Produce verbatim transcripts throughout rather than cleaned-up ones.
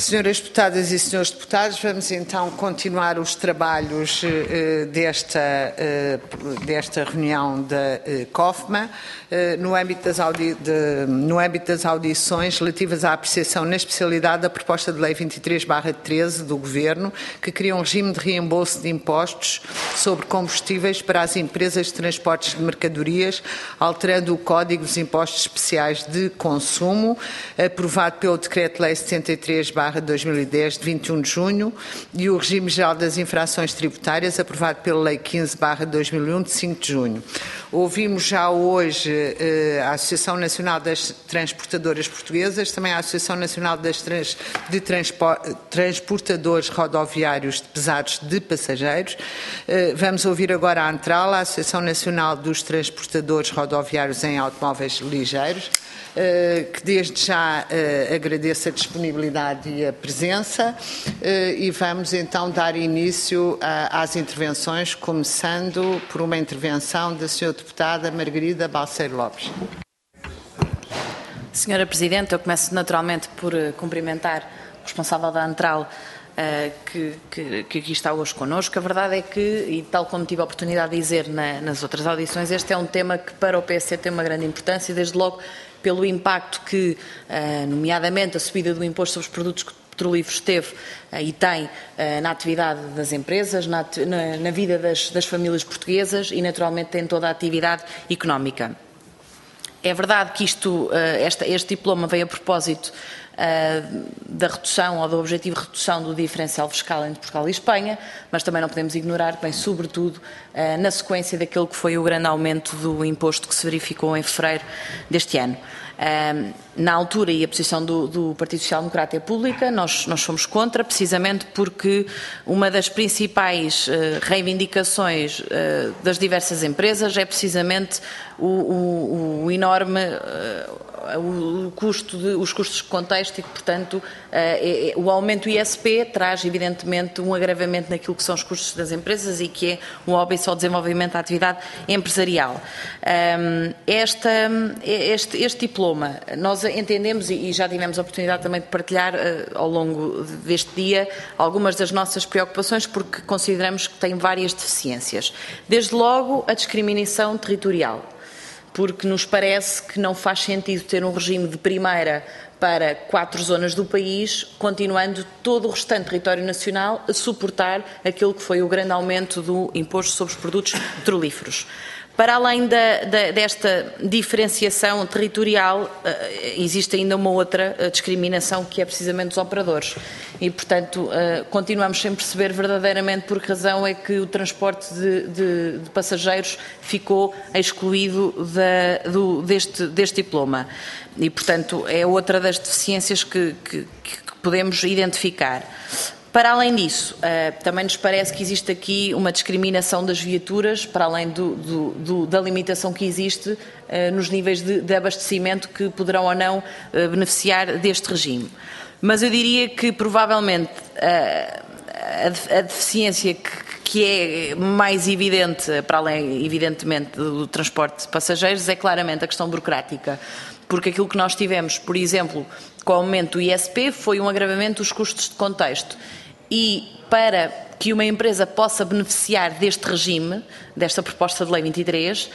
Senhoras deputadas e senhores deputados, vamos então continuar os trabalhos uh, desta, uh, desta reunião da uh, COFMA uh, no, âmbito das audi de, no âmbito das audições relativas à apreciação na especialidade da proposta de lei vinte e três barra treze do Governo, que cria um regime de reembolso de impostos sobre combustíveis para as empresas de transportes de mercadorias, alterando o Código dos Impostos Especiais de Consumo, aprovado pelo Decreto-Lei setenta e três barra dois mil e dez, de vinte e um de junho, e o Regime Geral das Infrações Tributárias, aprovado pela Lei quinze barra dois mil e um, de cinco de junho. Ouvimos já hoje eh, a Associação Nacional das Transportadoras Portuguesas, também a Associação Nacional das Trans, de Transportadores Rodoviários de Pesados de Passageiros. Eh, vamos ouvir agora a ANTRAL, a Associação Nacional dos Transportadores Rodoviários em Automóveis Ligeiros, Uh, que desde já uh, agradeço a disponibilidade e a presença uh, e vamos então dar início a, às intervenções, começando por uma intervenção da senhora deputada Margarida Balseiro Lopes. Senhora Presidente, eu começo naturalmente por uh, cumprimentar o responsável da ANTRAL, Uh, que, que, que aqui está hoje connosco. A verdade é que, e tal como tive a oportunidade de dizer na, nas outras audições, este é um tema que para o P S tem uma grande importância, desde logo pelo impacto que, uh, nomeadamente, a subida do imposto sobre os produtos petrolíferos teve uh, e tem uh, na atividade das empresas, na, na, na vida das, das famílias portuguesas e, naturalmente, em toda a atividade económica. É verdade que isto, uh, esta, este diploma veio a propósito Uh, da redução ou do objetivo de redução do diferencial fiscal entre Portugal e Espanha, mas também não podemos ignorar que vem sobretudo uh, na sequência daquele que foi o grande aumento do imposto que se verificou em fevereiro deste ano. Uh, na altura, e a posição do, do Partido Social Democrata é pública, nós, nós fomos contra, precisamente porque uma das principais uh, reivindicações uh, das diversas empresas é precisamente o, o, o enorme uh, o custo de, os custos de contexto e que, portanto, é, é, o aumento do I S P traz, evidentemente, um agravamento naquilo que são os custos das empresas e que é um óbice ao desenvolvimento da atividade empresarial. Um, esta, este, este diploma, nós entendemos, e já tivemos a oportunidade também de partilhar uh, ao longo deste dia algumas das nossas preocupações, porque consideramos que tem várias deficiências. Desde logo, a discriminação territorial, porque nos parece que não faz sentido ter um regime de primeira para quatro zonas do país, continuando todo o restante território nacional a suportar aquele que foi o grande aumento do imposto sobre os produtos petrolíferos. Para além da, da, desta diferenciação territorial, uh, existe ainda uma outra uh, discriminação, que é precisamente dos operadores. E, portanto, uh, continuamos sem perceber verdadeiramente por que razão é que o transporte de, de, de passageiros ficou excluído da, do, deste, deste diploma. E, portanto, é outra das deficiências que, que, que podemos identificar. Para além disso, uh, também nos parece que existe aqui uma discriminação das viaturas, para além do, do, do, da limitação que existe uh, nos níveis de, de abastecimento que poderão ou não uh, beneficiar deste regime. Mas eu diria que, provavelmente, uh, a, a deficiência que, que é mais evidente, para além, evidentemente, do, do transporte de passageiros, é claramente a questão burocrática. Porque aquilo que nós tivemos, por exemplo, com o aumento do I S P, foi um agravamento dos custos de contexto. E para que uma empresa possa beneficiar deste regime, desta proposta de lei vinte e três,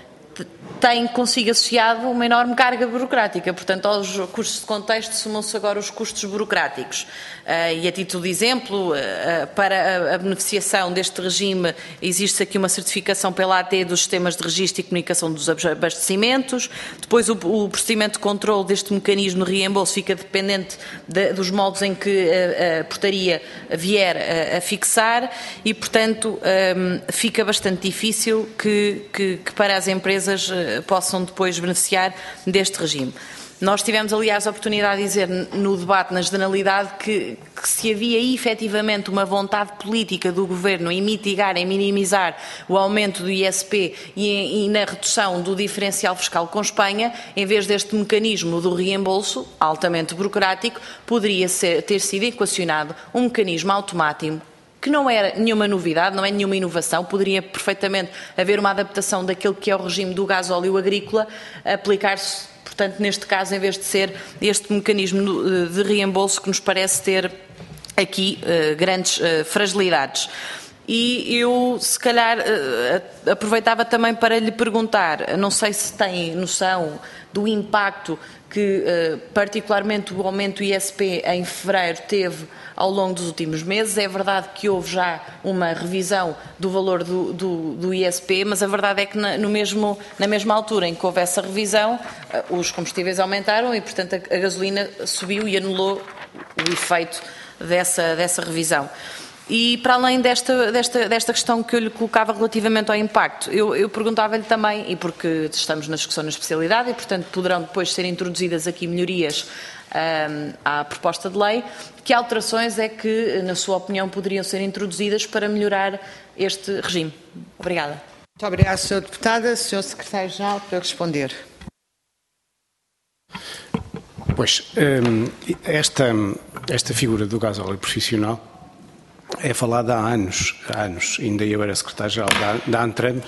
tem consigo associado uma enorme carga burocrática. Portanto, aos custos de contexto somam-se agora os custos burocráticos. Uh, e a título de exemplo, uh, para a, a beneficiação deste regime, existe aqui uma certificação pela A T dos sistemas de registro e comunicação dos abastecimentos. Depois, o, o procedimento de controle deste mecanismo de reembolso fica dependente de, dos moldes em que a, a portaria vier a, a fixar e, portanto, um, fica bastante difícil que, que, que para as empresas uh, possam depois beneficiar deste regime. Nós tivemos, aliás, a oportunidade de dizer no debate, na generalidade, que, que se havia efetivamente uma vontade política do Governo em mitigar, em minimizar o aumento do I S P e, e na redução do diferencial fiscal com Espanha, em vez deste mecanismo do reembolso, altamente burocrático, poderia ser, ter sido equacionado um mecanismo automático, que não é nenhuma novidade, não é nenhuma inovação, poderia perfeitamente haver uma adaptação daquilo que é o regime do gasóleo agrícola, aplicar-se portanto, neste caso, em vez de ser este mecanismo de reembolso que nos parece ter aqui uh, grandes uh, fragilidades. E eu, se calhar, uh, aproveitava também para lhe perguntar, não sei se tem noção do impacto que, uh, particularmente, o aumento do I S P em fevereiro teve ao longo dos últimos meses. É verdade que houve já uma revisão do valor do, do, do I S P, mas a verdade é que na, no mesmo, na mesma altura em que houve essa revisão, uh, os combustíveis aumentaram e, portanto, a, a gasolina subiu e anulou o efeito dessa, dessa revisão. E para além desta, desta, desta questão que eu lhe colocava relativamente ao impacto, eu, eu perguntava-lhe também, e porque estamos na discussão na especialidade e, portanto, poderão depois ser introduzidas aqui melhorias um, à proposta de lei, que alterações é que, na sua opinião, poderiam ser introduzidas para melhorar este regime? Obrigada. Muito obrigada, senhora Deputada. senhor Secretário-Geral, para responder. Pois, esta, esta figura do gasóleo profissional é falada há anos, há anos, ainda eu era secretário-geral da, da Antram,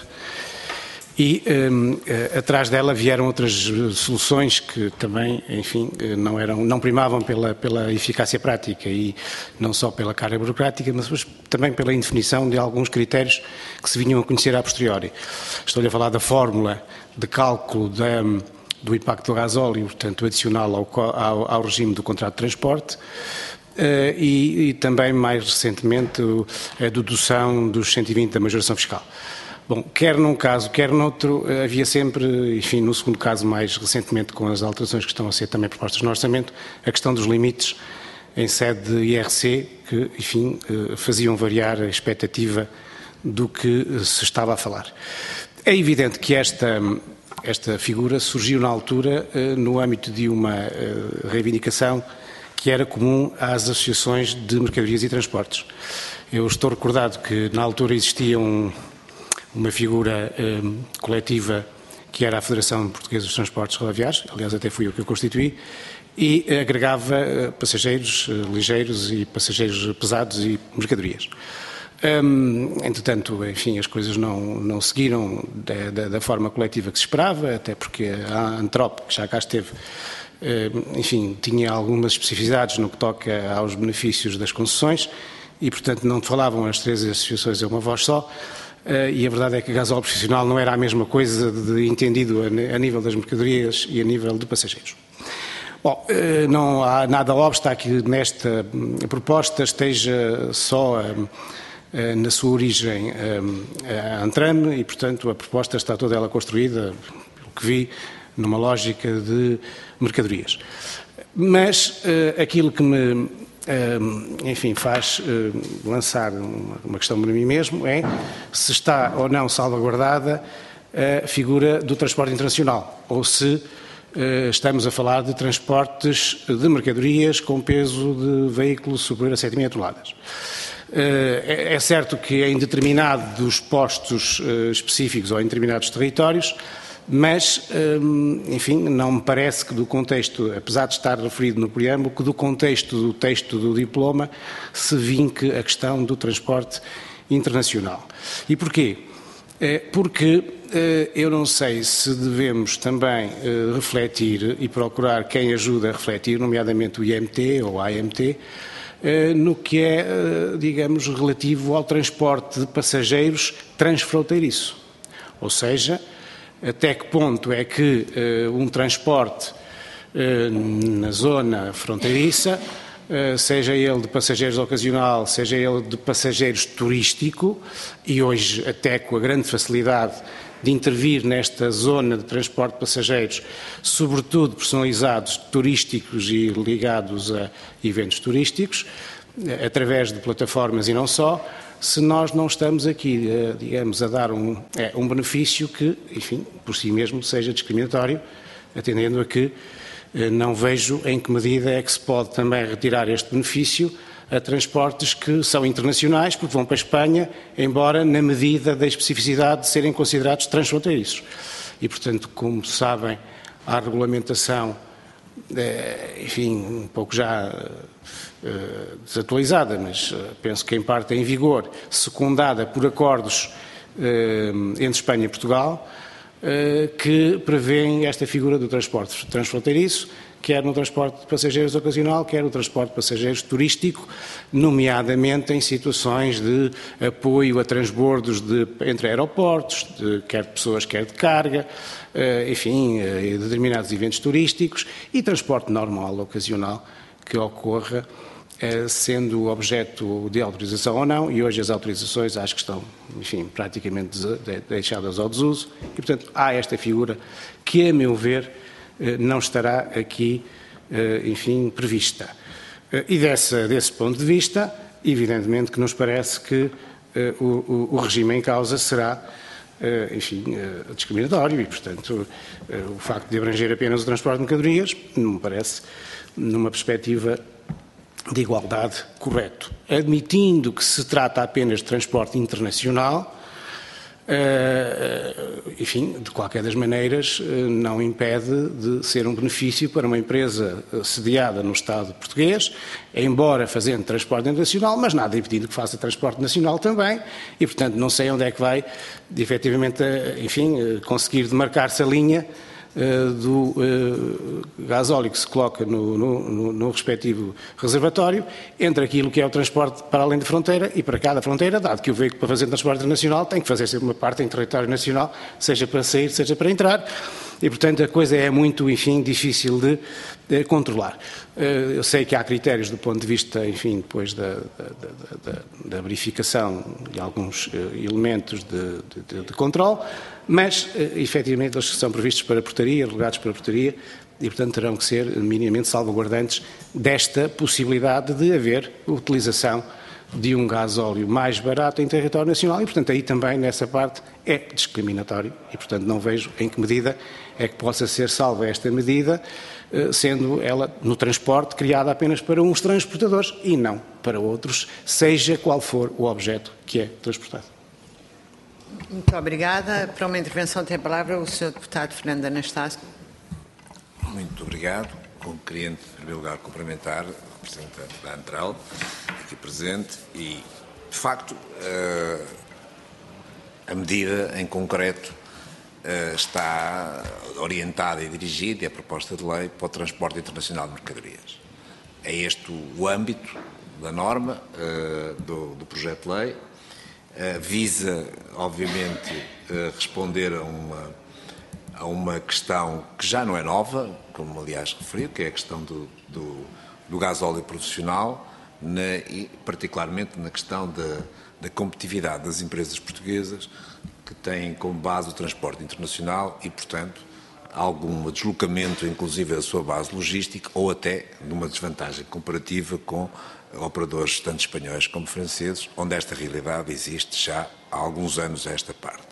e um, atrás dela vieram outras soluções que também, enfim, não, eram, não primavam pela, pela eficácia prática e não só pela carga burocrática, mas também pela indefinição de alguns critérios que se vinham a conhecer a posteriori. Estou-lhe a falar da fórmula de cálculo da, do impacto do gasóleo, portanto, adicional ao, ao, ao regime do contrato de transporte. Uh, e, e também, mais recentemente, o, a dedução dos cento e vinte da majoração fiscal. Bom, quer num caso, quer noutro, havia sempre, enfim, no segundo caso, mais recentemente, com as alterações que estão a ser também propostas no orçamento, a questão dos limites em sede de I R C, que, enfim, uh, faziam variar a expectativa do que se estava a falar. É evidente que esta, esta figura surgiu na altura uh, no âmbito de uma uh, reivindicação que era comum às associações de mercadorias e transportes. Eu estou recordado que na altura existia um, uma figura um, coletiva que era a Federação Portuguesa dos Transportes Rodoviários, aliás até fui eu que a constituí, e agregava uh, passageiros uh, ligeiros e passageiros pesados e mercadorias. Um, entretanto, enfim, as coisas não, não seguiram da, da, da forma coletiva que se esperava, até porque a Antrop, que já cá esteve, enfim, tinha algumas especificidades no que toca aos benefícios das concessões e, portanto, não falavam as três associações a uma voz só, e a verdade é que o gasóleo profissional não era a mesma coisa de entendido a nível das mercadorias e a nível de passageiros. Bom, não há nada obsta que nesta proposta esteja só na sua origem a Antram e, portanto, a proposta está toda ela construída, pelo que vi, numa lógica de mercadorias. Mas uh, aquilo que me, uh, enfim, faz uh, lançar uma, uma questão para mim mesmo é se está ou não salvaguardada a figura do transporte internacional, ou se uh, estamos a falar de transportes de mercadorias com peso de veículo superior a sete mil toneladas. Uh, é, é certo que em determinados postos uh, específicos ou em determinados territórios, mas, enfim, não me parece que do contexto, apesar de estar referido no preâmbulo, que do contexto do texto do diploma se vinque a questão do transporte internacional. E porquê? Porque eu não sei se devemos também refletir e procurar quem ajuda a refletir, nomeadamente o I M T ou a A M T, no que é, digamos, relativo ao transporte de passageiros transfronteiriço. Ou seja, até que ponto é que uh, um transporte uh, na zona fronteiriça, uh, seja ele de passageiros ocasional, seja ele de passageiros turístico, e hoje até com a grande facilidade de intervir nesta zona de transporte de passageiros, sobretudo personalizados, turísticos e ligados a eventos turísticos, uh, através de plataformas e não só, se nós não estamos aqui, digamos, a dar um, é, um benefício que, enfim, por si mesmo seja discriminatório, atendendo a que não vejo em que medida é que se pode também retirar este benefício a transportes que são internacionais, porque vão para a Espanha, embora na medida da especificidade de serem considerados transfronteiriços. E, portanto, como sabem, a regulamentação, enfim, um pouco já Uh, desatualizada, mas uh, penso que em parte é em vigor, secundada por acordos uh, entre Espanha e Portugal, que prevêem esta figura do transporte transfronteiriço, quer no transporte de passageiros ocasional, quer no transporte de passageiros turístico, nomeadamente em situações de apoio a transbordos de, entre aeroportos, de, quer de pessoas, quer de carga, enfim, determinados eventos turísticos e transporte normal, ocasional, que ocorra, sendo objeto de autorização ou não, e hoje as autorizações acho que estão, enfim, praticamente deixadas ao desuso, e portanto há esta figura que, a meu ver, não estará aqui, enfim, prevista. E desse, desse ponto de vista, evidentemente que nos parece que o, o, o regime em causa será, enfim, discriminatório e, portanto, o facto de abranger apenas o transporte de mercadorias não me parece, numa perspectiva de igualdade, correto. Admitindo que se trata apenas de transporte internacional, Uh, enfim, de qualquer das maneiras, uh, não impede de ser um benefício para uma empresa uh, sediada no Estado português, embora fazendo transporte internacional, mas nada impedindo que faça transporte nacional também, e portanto não sei onde é que vai, efetivamente, uh, enfim, uh, conseguir demarcar-se a linha uh, do uh, gasóleo que se coloca no, no, no respectivo reservatório, entre aquilo que é o transporte para além da fronteira e para cada fronteira, dado que o veículo para fazer transporte internacional tem que fazer sempre uma parte em território nacional, seja para sair, seja para entrar, e portanto a coisa é muito, enfim, difícil de, de controlar. Eu sei que há critérios do ponto de vista, enfim, depois da, da, da, da verificação de alguns elementos de, de, de controle, mas efetivamente eles são previstos para portaria, relegados para portaria, e, portanto, terão que ser minimamente salvaguardantes desta possibilidade de haver utilização de um gasóleo mais barato em território nacional e, portanto, aí também, nessa parte, é discriminatório e, portanto, não vejo em que medida é que possa ser salva esta medida, sendo ela, no transporte, criada apenas para uns transportadores e não para outros, seja qual for o objeto que é transportado. Muito obrigada. Para uma intervenção tem a palavra o senhor deputado Fernando Anastácio. Muito obrigado. Queria, em primeiro lugar, cumprimentar o representante da Antral, aqui presente, e, de facto, a medida em concreto está orientada e dirigida, e a proposta de lei, para o transporte internacional de mercadorias. É este o âmbito da norma, do, do projeto de lei. Visa, obviamente, responder a uma a uma questão que já não é nova, como aliás referi, que é a questão do, do, do gasóleo profissional, na, e particularmente na questão da, da competitividade das empresas portuguesas que têm como base o transporte internacional e, portanto, algum deslocamento, inclusive, da sua base logística ou até numa desvantagem comparativa com operadores tanto espanhóis como franceses, onde esta realidade existe já há alguns anos a esta parte.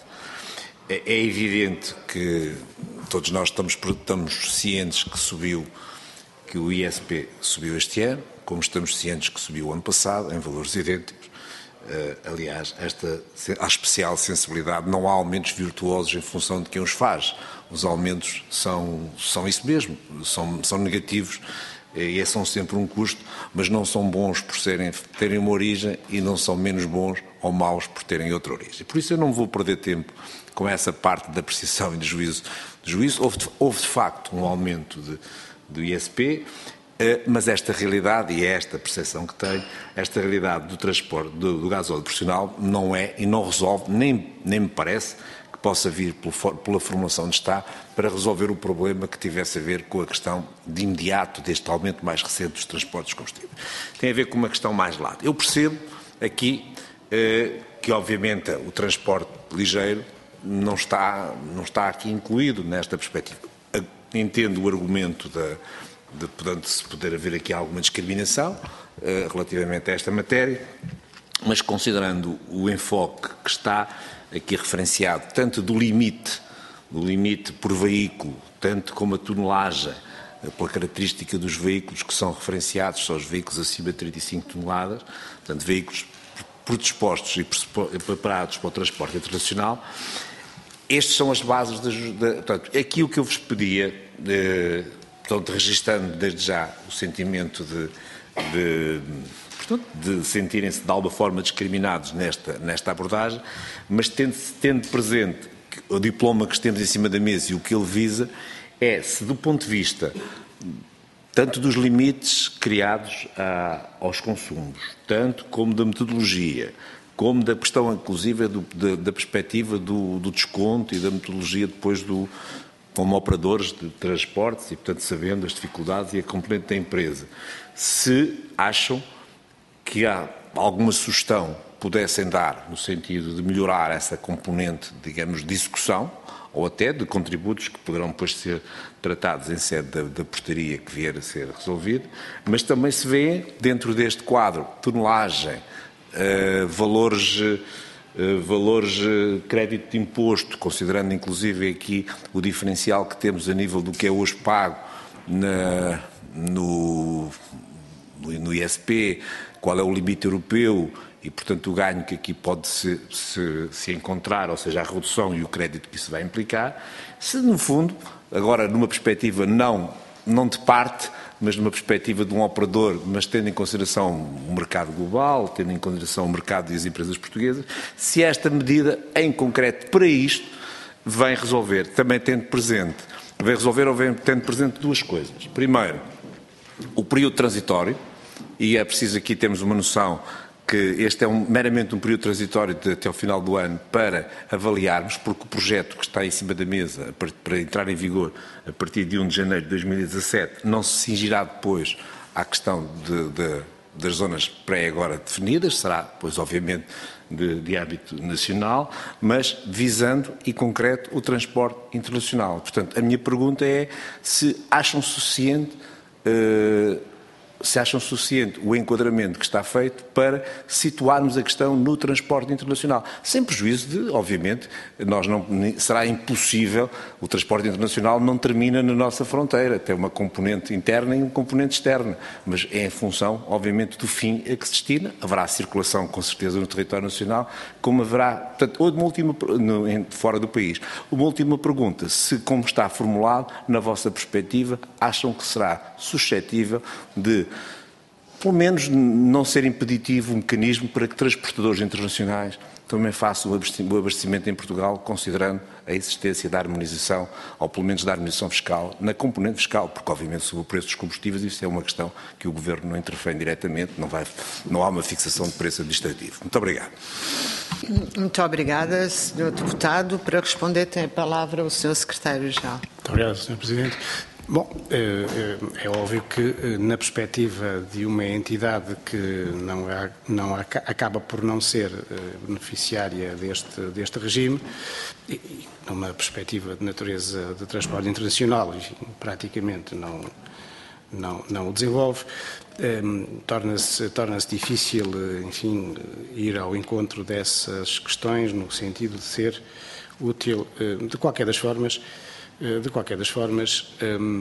É evidente que todos nós estamos, estamos cientes que subiu, que o I S P subiu este ano, como estamos cientes que subiu o ano passado, em valores idênticos. Uh, aliás, esta a especial sensibilidade, não há aumentos virtuosos em função de quem os faz. Os aumentos são, são isso mesmo, são, são negativos e são sempre um custo, mas não são bons por serem, terem uma origem e não são menos bons ou maus por terem outra origem. Por isso eu não vou perder tempo com essa parte da apreciação e de juízo. De juízo. Houve, de, houve de facto um aumento de, do I S P, eh, mas esta realidade, e é esta percepção que tenho, esta realidade do transporte do, do gasóleo profissional não é e não resolve, nem, nem me parece que possa vir pelo, pela formulação onde está para resolver o problema que tivesse a ver com a questão de imediato deste aumento mais recente dos transportes de combustível. Tem a ver com uma questão mais lata. Eu percebo aqui eh, que, obviamente, o transporte ligeiro não está, não está aqui incluído nesta perspectiva. Entendo o argumento de, de portanto, se poder haver aqui alguma discriminação uh, relativamente a esta matéria, mas considerando o enfoque que está aqui referenciado, tanto do limite, do limite por veículo, tanto como a tonelagem, uh, pela característica dos veículos que são referenciados, são os veículos acima de trinta e cinco toneladas, portanto, veículos predispostos e preparados para o transporte internacional. Estas são as bases da, da portanto, aqui o que eu vos pedia, eh, portanto, registando desde já o sentimento de, de, portanto, de sentirem-se de alguma forma discriminados nesta, nesta abordagem, mas tendo, tendo presente o diploma que temos em cima da mesa e o que ele visa é se, do ponto de vista tanto dos limites criados a, aos consumos, tanto como da metodologia, como da questão, inclusive, do, da, da perspectiva do, do desconto e da metodologia depois do, como operadores de transportes e, portanto, sabendo as dificuldades e a componente da empresa, se acham que há alguma sugestão pudessem dar no sentido de melhorar essa componente, digamos, de execução, ou até de contributos que poderão depois ser tratados em sede da, da portaria que vier a ser resolvido, mas também se vê, dentro deste quadro, tonelagem, uh, valores, uh, valores uh, crédito de imposto, considerando inclusive aqui o diferencial que temos a nível do que é hoje pago na, no, no I S P, qual é o limite europeu, e, portanto, o ganho que aqui pode se, se, se encontrar, ou seja, a redução e o crédito que isso vai implicar, se, no fundo, agora numa perspectiva não, não de parte, mas numa perspectiva de um operador, mas tendo em consideração o mercado global, tendo em consideração o mercado e as empresas portuguesas, se esta medida, em concreto, para isto, vem resolver, também tendo presente, vem resolver ou vem tendo presente duas coisas. Primeiro, o período transitório, e é preciso aqui termos uma noção que este é um, meramente um período transitório de, até ao final do ano para avaliarmos, porque o projeto que está em cima da mesa para, para entrar em vigor a partir de primeiro de janeiro de dois mil e dezassete não se cingirá depois à questão de, de, das zonas pré-agora definidas, será, pois, obviamente, de, de âmbito nacional, mas visando, e concreto, o transporte internacional. Portanto, a minha pergunta é se acham suficiente... Uh, se acham suficiente o enquadramento que está feito para situarmos a questão no transporte internacional. Sem prejuízo de, obviamente, nós não, será impossível, o transporte internacional não termina na nossa fronteira, tem uma componente interna e uma componente externa, mas é em função, obviamente, do fim a que se destina. Haverá circulação, com certeza, no território nacional, como haverá, portanto, ou uma última, no, fora do país. Uma última pergunta, se, como está formulado, na vossa perspectiva, acham que será suscetível de pelo menos não ser impeditivo um mecanismo para que transportadores internacionais também façam o abastecimento em Portugal, considerando a existência da harmonização, ou pelo menos da harmonização fiscal, na componente fiscal, porque obviamente sobre o preço dos combustíveis isso é uma questão que o Governo não interfere diretamente, não, vai, não há uma fixação de preço administrativo. Muito obrigado. Muito obrigada, senhor Deputado. Para responder tem a palavra o senhor Secretário-Geral. Muito obrigado, senhor Presidente. Bom, é óbvio que na perspectiva de uma entidade que não, não acaba por não ser beneficiária deste, deste regime, e numa perspectiva de natureza de transporte internacional, enfim, praticamente não, não, não o desenvolve, torna-se torna-se difícil, enfim, ir ao encontro dessas questões no sentido de ser útil, de qualquer das formas. De qualquer das formas,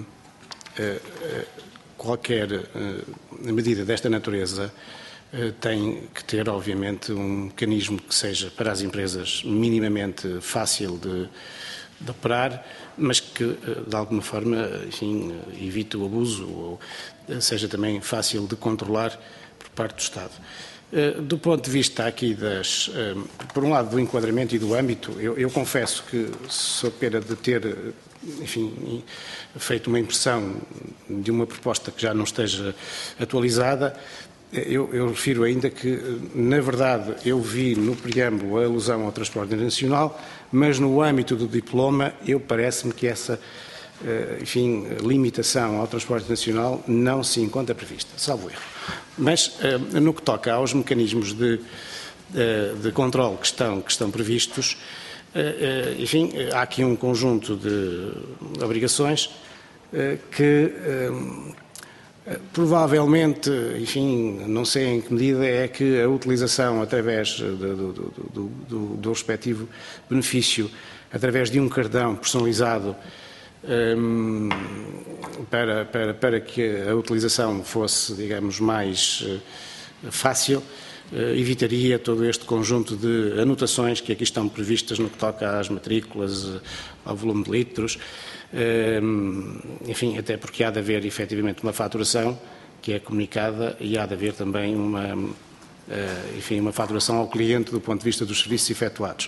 qualquer medida desta natureza tem que ter, obviamente, um mecanismo que seja para as empresas minimamente fácil de, de operar, mas que, de alguma forma, enfim, evite o abuso ou seja também fácil de controlar por parte do Estado. Do ponto de vista aqui das, por um lado, do enquadramento e do âmbito, eu, eu confesso que sou pena de ter, enfim, feito uma impressão de uma proposta que já não esteja atualizada. Eu, eu refiro ainda que, na verdade, eu vi no preâmbulo a alusão ao transporte internacional, mas no âmbito do diploma, eu parece-me que essa, enfim, limitação ao transporte nacional não se encontra prevista, salvo erro. Mas, no que toca aos mecanismos de, de controle que estão, que estão previstos, enfim, há aqui um conjunto de obrigações que provavelmente, enfim, não sei em que medida é que a utilização através do, do, do, do, do respectivo benefício, através de um cartão personalizado, Um, para, para, para que a utilização fosse, digamos, mais uh, fácil, uh, evitaria todo este conjunto de anotações que aqui estão previstas no que toca às matrículas, uh, ao volume de litros, uh, enfim, até porque há de haver efetivamente uma faturação que é comunicada e há de haver também uma, uh, enfim, uma faturação ao cliente do ponto de vista dos serviços efetuados.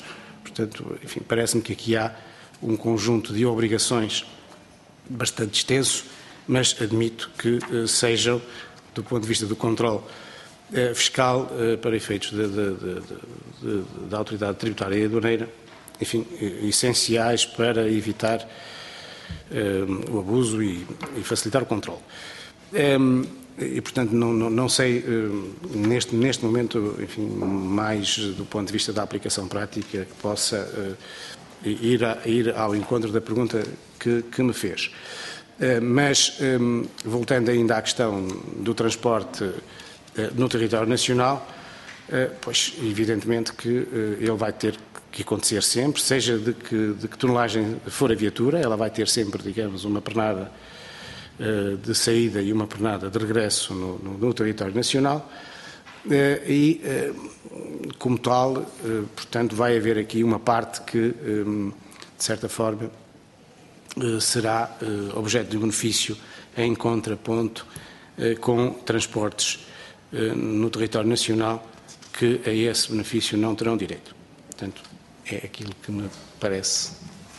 Portanto, enfim, parece-me que aqui há um conjunto de obrigações bastante extenso, mas admito que uh, sejam, do ponto de vista do controle uh, fiscal, uh, para efeitos da autoridade tributária e aduaneira, enfim, uh, essenciais para evitar uh, o abuso e, e facilitar o controle. Um, e, portanto, não, não, não sei, uh, neste, neste momento, enfim, mais do ponto de vista da aplicação prática, que possa uh, ir, a, ir ao encontro da pergunta que, que me fez. Uh, mas, um, voltando ainda à questão do transporte uh, no território nacional, uh, pois, evidentemente que uh, ele vai ter que acontecer sempre, seja de que, de que tonelagem for a viatura, ela vai ter sempre, digamos, uma pernada de saída e uma pernada de regresso no, no, no território nacional e, como tal, portanto, vai haver aqui uma parte que, de certa forma, será objeto de benefício em contraponto com transportes no território nacional que a esse benefício não terão direito. Portanto, é aquilo que me parece.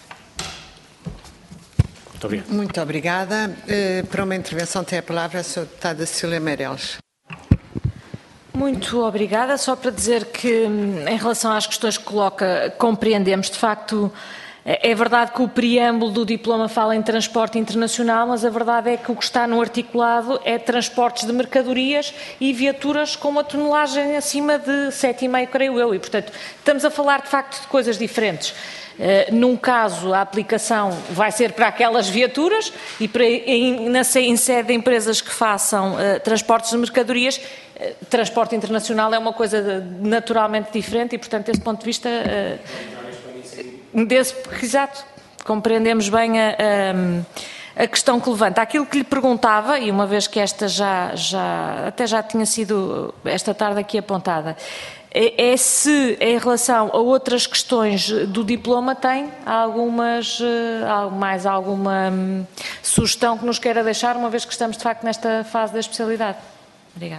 Muito obrigado. Muito obrigada. Para uma intervenção tem a palavra a senhora deputada Cecília Meireles. Muito obrigada. Só para dizer que, em relação às questões que coloca, compreendemos, de facto, é verdade que o preâmbulo do diploma fala em transporte internacional, mas a verdade é que o que está no articulado é transportes de mercadorias e viaturas com uma tonelagem acima de sete vírgula cinco, creio eu, e, portanto, estamos a falar, de facto, de coisas diferentes. Uh, num caso, a aplicação vai ser para aquelas viaturas e para, em, na, em sede de empresas que façam uh, transportes de mercadorias, uh, transporte internacional é uma coisa de, naturalmente diferente e, portanto, desse ponto de vista, uh, desse, exato, compreendemos bem a, a, a questão que levanta. Aquilo que lhe perguntava, e uma vez que esta já, já até já tinha sido esta tarde aqui apontada, é se, em relação a outras questões do diploma, tem algumas, mais alguma sugestão que nos queira deixar, uma vez que estamos, de facto, nesta fase da especialidade. Obrigada.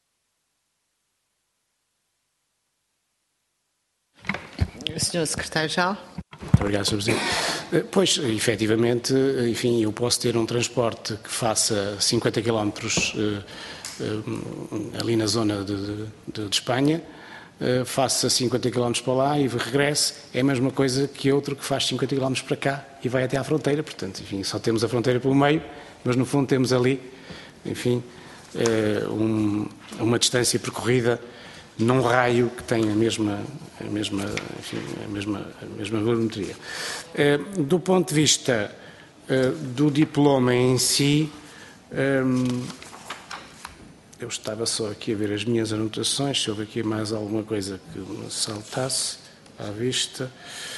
senhor Secretário-Geral. Muito obrigado, senhor Presidente. Pois, efetivamente, enfim, eu posso ter um transporte que faça cinquenta quilómetros ali na zona de, de, de Espanha, Uh, faça cinquenta quilómetros para lá e regresse, é a mesma coisa que outro que faz cinquenta quilómetros para cá e vai até à fronteira. Portanto, enfim, só temos a fronteira pelo meio, mas no fundo temos ali, enfim, uh, um, uma distância percorrida num raio que tem a mesma, a mesma, enfim, a mesma, a mesma volumetria. Uh, do ponto de vista uh, do diploma em si, um, eu estava só aqui a ver as minhas anotações, se houve aqui mais alguma coisa que me saltasse à vista.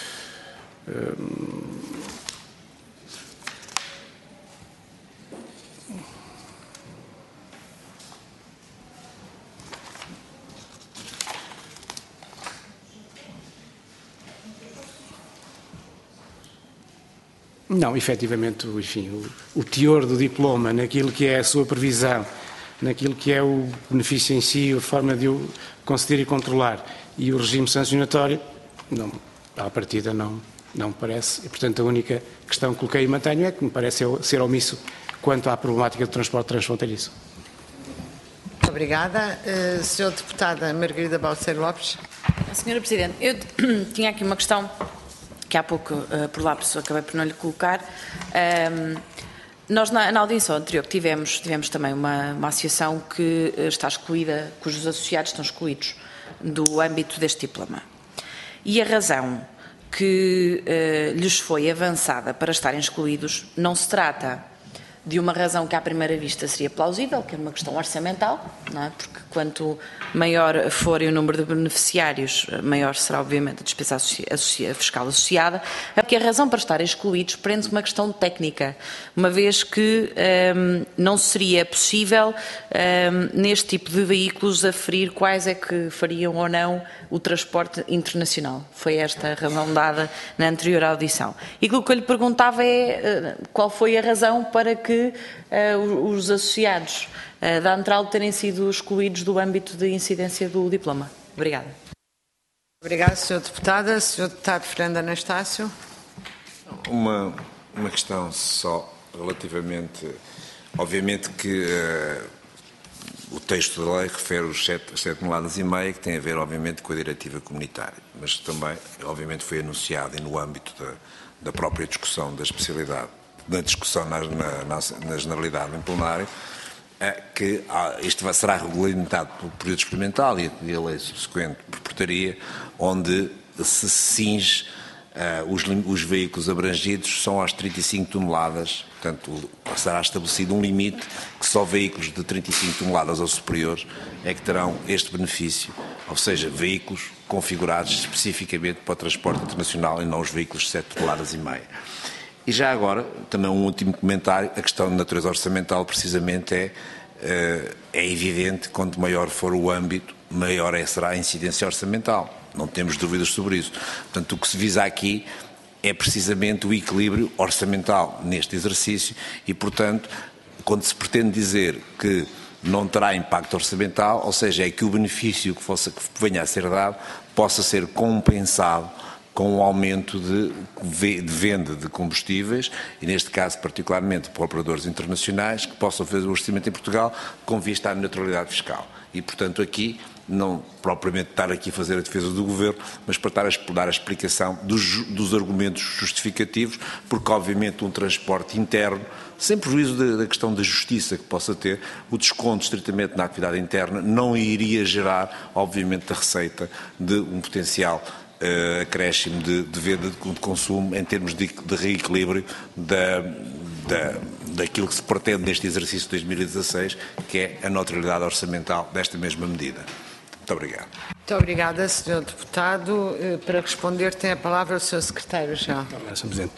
Não, efetivamente, enfim, o, o teor do diploma, naquilo que é a sua previsão, naquilo que é o benefício em si, a forma de o conceder e controlar e o regime sancionatório, não, à partida não, não me parece. E, portanto, a única questão que coloquei e mantenho é que me parece ser omisso quanto à problemática do transporte transfronteiriço. Muito obrigada. Uh, senhora Deputada Margarida Balseiro Lopes. senhora Presidente, eu tinha aqui uma questão que há pouco, uh, por lápis, acabei por não lhe colocar. Um, Nós, na, na audição anterior que tivemos, tivemos também uma, uma associação que está excluída, cujos associados estão excluídos do âmbito deste diploma. E a razão que eh, lhes foi avançada para estarem excluídos não se trata de uma razão que à primeira vista seria plausível, que é uma questão orçamental, não é? Porque quanto maior for o número de beneficiários, maior será obviamente a despesa associa, associa, fiscal associada, porque a razão para estarem excluídos prende-se uma questão técnica, uma vez que um, não seria possível um, neste tipo de veículos aferir quais é que fariam ou não o transporte internacional. Foi esta a razão dada na anterior audição. E aquilo que eu lhe perguntava é uh, qual foi a razão para que uh, os associados uh, da Antral terem sido excluídos do âmbito de incidência do diploma. Obrigada. Obrigada, senhora Deputada. senhor Deputado Fernando Anastácio. Uma, uma questão só relativamente... Obviamente que uh, o texto da lei refere os sete toneladas e meia, que tem a ver, obviamente, com a diretiva comunitária, mas também, obviamente, foi anunciado e no âmbito da, da própria discussão da especialidade, da discussão na, na, na, na generalidade em plenário, uh, que ah, isto será regulamentado pelo período experimental e a, a lei subsequente por portaria, onde se cinge uh, os, os veículos abrangidos são às trinta e cinco toneladas. Portanto, será estabelecido um limite que só veículos de trinta e cinco toneladas ou superiores é que terão este benefício, ou seja, veículos configurados especificamente para o transporte internacional e não os veículos de sete toneladas e meia. E já agora, também um último comentário, a questão de natureza orçamental precisamente é, é evidente, quanto maior for o âmbito, maior será a incidência orçamental. Não temos dúvidas sobre isso. Portanto, o que se visa aqui é precisamente o equilíbrio orçamental neste exercício e, portanto, quando se pretende dizer que não terá impacto orçamental, ou seja, é que o benefício que, fosse, que venha a ser dado possa ser compensado com um aumento de, de venda de combustíveis e, neste caso, particularmente para operadores internacionais que possam fazer o orçamento em Portugal com vista à neutralidade fiscal. E, portanto, aqui não propriamente estar aqui a fazer a defesa do Governo, mas para estar a explorar a explicação dos, dos argumentos justificativos, porque obviamente um transporte interno, sem prejuízo da, da questão da justiça que possa ter, o desconto estritamente na atividade interna não iria gerar, obviamente, a receita de um potencial uh, acréscimo de, de venda de, de consumo em termos de, de reequilíbrio da, da, daquilo que se pretende neste exercício de dois mil e dezasseis, que é a neutralidade orçamental desta mesma medida. Muito obrigado. Muito obrigada, senhor Deputado. Para responder tem a palavra o senhor Secretário-Geral. senhor Presidente.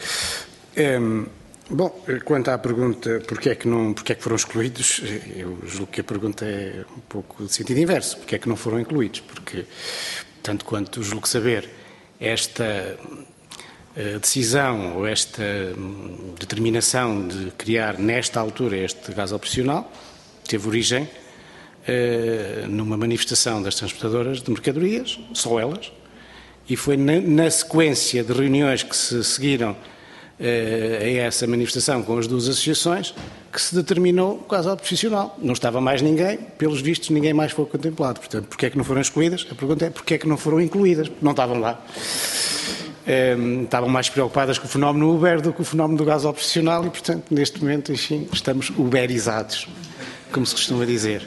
Um, bom, quanto à pergunta porque é, que não, porque é que foram excluídos, eu julgo que a pergunta é um pouco de sentido inverso. Porque é que não foram incluídos? Porque, tanto quanto julgo saber, esta uh, decisão ou esta um, determinação de criar nesta altura este gás operacional teve origem Uh, numa manifestação das transportadoras de mercadorias, só elas, e foi na, na sequência de reuniões que se seguiram uh, a essa manifestação com as duas associações que se determinou o caso profissional. Não estava mais ninguém, pelos vistos ninguém mais foi contemplado. Portanto, porquê é que não foram excluídas? A pergunta é porquê é que não foram incluídas? Não estavam lá. Um, estavam mais preocupadas com o fenómeno Uber do que o fenómeno do gás profissional e, portanto, neste momento, enfim, estamos uberizados, como se costuma dizer.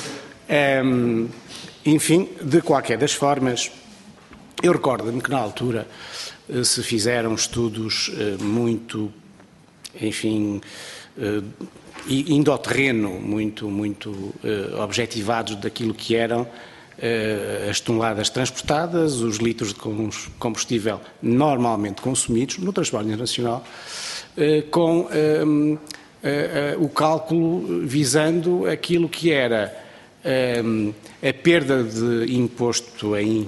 Um, enfim, de qualquer das formas, eu recordo-me que na altura se fizeram estudos uh, muito, enfim, uh, indo ao terreno, muito, muito uh, objetivados daquilo que eram uh, as toneladas transportadas, os litros de combustível normalmente consumidos no transporte internacional, uh, com um, uh, uh, o cálculo visando aquilo que era a perda de imposto em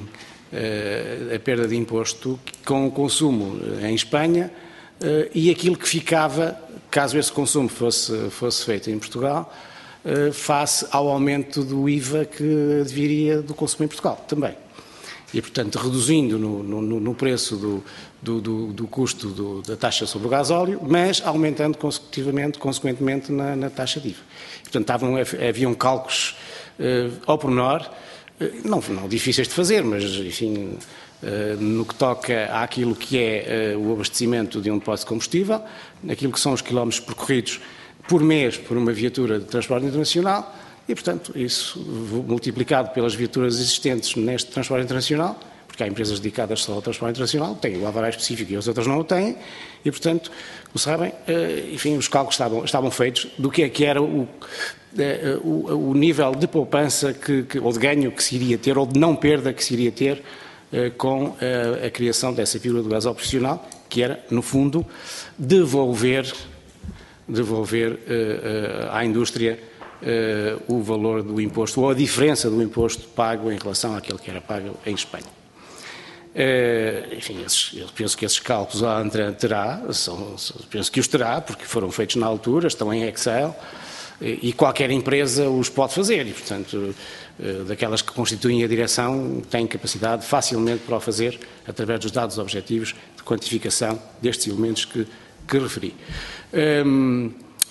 a perda de imposto com o consumo em Espanha e aquilo que ficava caso esse consumo fosse fosse feito em Portugal face ao aumento do I V A que adviria do consumo em Portugal também. E, portanto, reduzindo no, no, no preço do, do, do, do custo do, da taxa sobre o gasóleo, mas aumentando consecutivamente, consequentemente na, na taxa de I V A. E, portanto, estavam, haviam cálculos Uh, ao pormenor, uh, não, não difíceis de fazer, mas, enfim, uh, no que toca àquilo que é uh, o abastecimento de um depósito de combustível, naquilo que são os quilómetros percorridos por mês por uma viatura de transporte internacional e, portanto, isso multiplicado pelas viaturas existentes neste transporte internacional, porque há empresas dedicadas só ao transporte internacional, têm o alvará específico e as outras não o têm, e, portanto, como sabem, uh, enfim, os cálculos estavam, estavam feitos do que é que era o O, o nível de poupança que, que, ou de ganho que se iria ter, ou de não perda que se iria ter eh, com eh, a criação dessa figura do gás operacional, que era, no fundo, devolver, devolver eh, à indústria eh, o valor do imposto, ou a diferença do imposto pago em relação àquele que era pago em Espanha. Uh, enfim, esses, eu penso que esses cálculos a ANTRA terá, são, penso que os terá, porque foram feitos na altura, estão em Excel. e qualquer empresa os pode fazer, e, portanto, daquelas que constituem a direção, têm capacidade facilmente para o fazer, através dos dados objetivos de quantificação destes elementos que, que referi. Hum,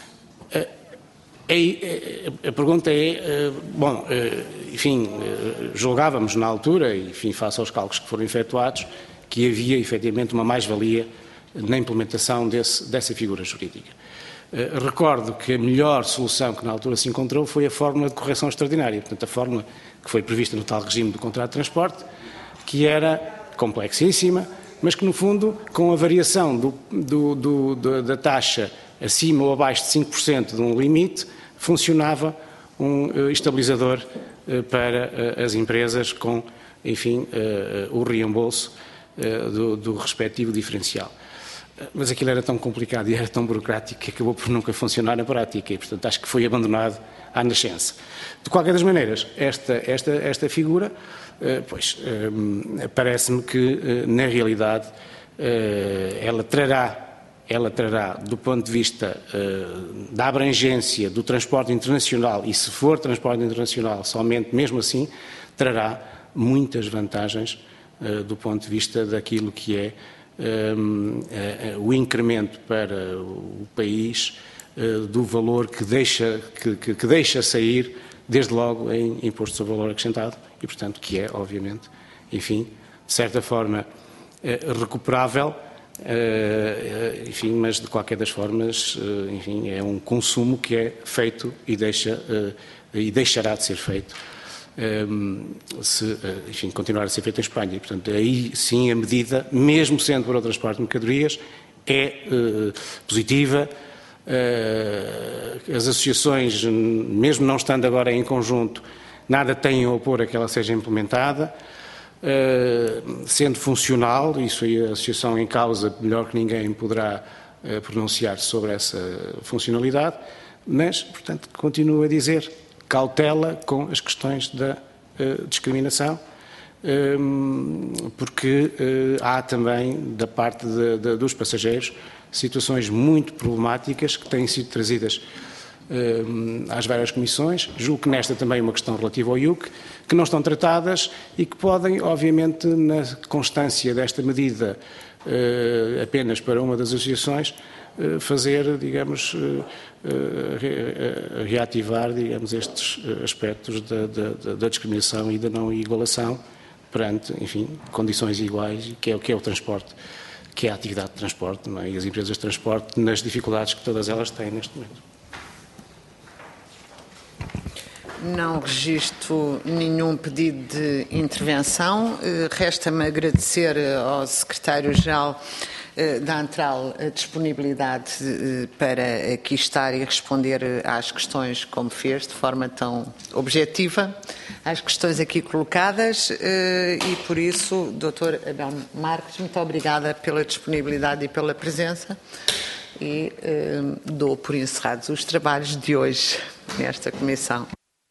a, a, a pergunta é, bom, enfim, julgávamos na altura, enfim, face aos cálculos que foram efetuados, que havia efetivamente uma mais-valia na implementação desse, dessa figura jurídica. Recordo que a melhor solução que na altura se encontrou foi a fórmula de correção extraordinária, portanto a fórmula que foi prevista no tal regime do contrato de transporte, que era complexíssima, mas que no fundo, com a variação do, do, do, do, da taxa acima ou abaixo de cinco por cento de um limite, funcionava um uh, estabilizador uh, para uh, as empresas com, enfim, uh, uh, o reembolso uh, do, do respectivo diferencial. Mas aquilo era tão complicado e era tão burocrático que acabou por nunca funcionar na prática e, portanto, acho que foi abandonado à nascença. De qualquer das maneiras, esta, esta, esta figura, pois, parece-me que, na realidade, ela trará, ela trará, do ponto de vista da abrangência do transporte internacional, e se for transporte internacional somente, mesmo assim, trará muitas vantagens do ponto de vista daquilo que é Um, uh, uh, o incremento para o país uh, do valor que deixa, que, que, que deixa sair, desde logo, em imposto sobre valor acrescentado e, portanto, que é, obviamente, enfim, de certa forma, uh, recuperável, uh, enfim, mas de qualquer das formas, uh, enfim, é um consumo que é feito e, deixa, uh, e deixará de ser feito. Um, se, enfim, continuar a ser feito em Espanha. E, portanto, aí sim a medida, mesmo sendo para o transporte de mercadorias, é uh, positiva. Uh, as associações, mesmo não estando agora em conjunto, nada têm a opor a que ela seja implementada, uh, sendo funcional, isso aí a associação em causa, melhor que ninguém, poderá uh, pronunciar-se sobre essa funcionalidade, mas, portanto, continuo a dizer, cautela com as questões da uh, discriminação, um, porque uh, há também, da parte de, de, dos passageiros, situações muito problemáticas que têm sido trazidas uh, às várias comissões. Julgo que nesta também uma questão relativa ao I U C, que não estão tratadas e que podem, obviamente, na constância desta medida uh, apenas para uma das associações, fazer, digamos, reativar, digamos, estes aspectos da, da, da discriminação e da não igualação perante, enfim, condições iguais, que é o que é o transporte, que é a atividade de transporte, não é? E as empresas de transporte nas dificuldades que todas elas têm neste momento. Não registro nenhum pedido de intervenção. Resta-me agradecer ao Secretário-Geral da Antral a disponibilidade para aqui estar e responder às questões como fez, de forma tão objetiva, às questões aqui colocadas, e por isso, doutor Abel Marques, muito obrigada pela disponibilidade e pela presença, e dou por encerrados os trabalhos de hoje nesta Comissão.